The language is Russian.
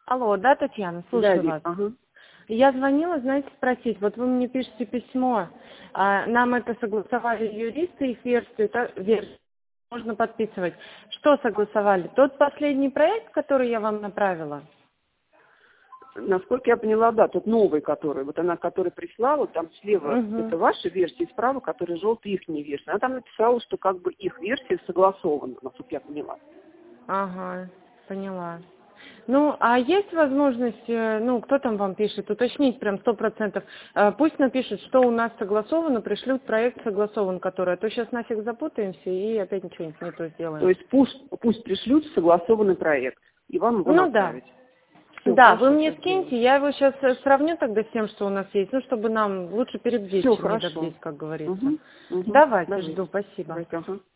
Алло, да, Татьяна, Да, слушаю Вик, вас. ага. Я звонила, знаете, спросить, вот вы мне пишете письмо, нам это согласовали юристы, их версию можно подписывать. Что согласовали? Тот последний проект, который я вам направила? Насколько я поняла, да, тот новый, который, вот она, который пришла, вот там слева, Угу. это ваша версия, и справа, которая желтая, их версия. Она там написала, что как бы их версия согласована, насколько я поняла. Ага, поняла. Ну, а есть возможность, кто там вам пишет, уточнить прям 100%. Пусть напишут, что у нас согласовано, пришлют проект согласован, который, а то сейчас нафиг запутаемся и опять ничего не то сделаем. То есть пусть пришлют согласованный проект, и вам его Ну да. направить. Все, Да, вы хорошо, мне сейчас скиньте, сделаю. я его сейчас сравню тогда с тем, что у нас есть, чтобы нам лучше перебдеть, Все, чем не хорошо. добдеть, как говорится. Угу, угу. Давайте, Давайте. жду, спасибо. Давайте, ага.